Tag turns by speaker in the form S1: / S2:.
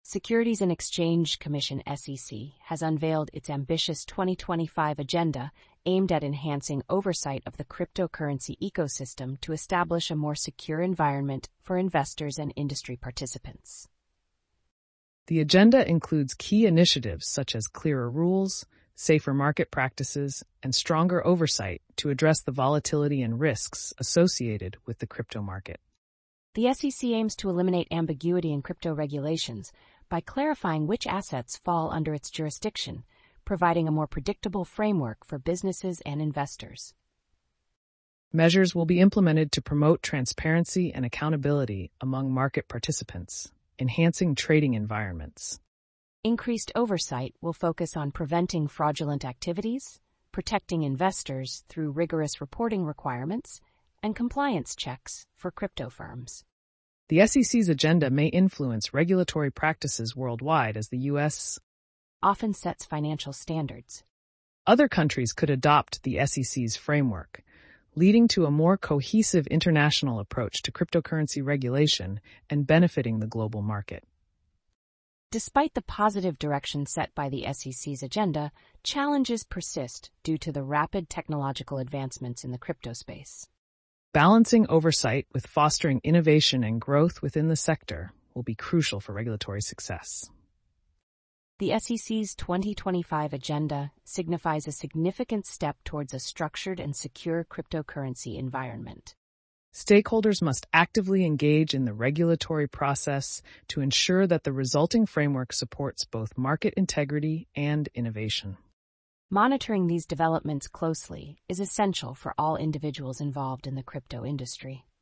S1: Securities and Exchange Commission (SEC) has unveiled its ambitious 2025 agenda aimed at enhancing oversight of the cryptocurrency ecosystem to establish a more secure environment for investors and industry participants.
S2: The agenda includes key initiatives such as clearer rules, safer market practices, and stronger oversight to address the volatility and risks associated with the crypto market.
S1: The SEC aims to eliminate ambiguity in crypto regulations by clarifying which assets fall under its jurisdiction, providing a more predictable framework for businesses and investors.
S2: Measures will be implemented to promote transparency and accountability among market participants, enhancing trading environments.
S1: Increased oversight will focus on preventing fraudulent activities, protecting investors through rigorous reporting requirements, and compliance checks for crypto firms.
S2: The SEC's agenda may influence regulatory practices worldwide as the U.S.
S1: often sets financial standards.
S2: Other countries could adopt the SEC's framework, leading to a more cohesive international approach to cryptocurrency regulation and benefiting the global market.
S1: Despite the positive direction set by the SEC's agenda, challenges persist due to the rapid technological advancements in the crypto space.
S2: Balancing oversight with fostering innovation and growth within the sector will be crucial for regulatory success.
S1: The SEC's 2025 agenda signifies a significant step towards a structured and secure cryptocurrency environment.
S2: Stakeholders must actively engage in the regulatory process to ensure that the resulting framework supports both market integrity and innovation.
S1: Monitoring these developments closely is essential for all individuals involved in the crypto industry.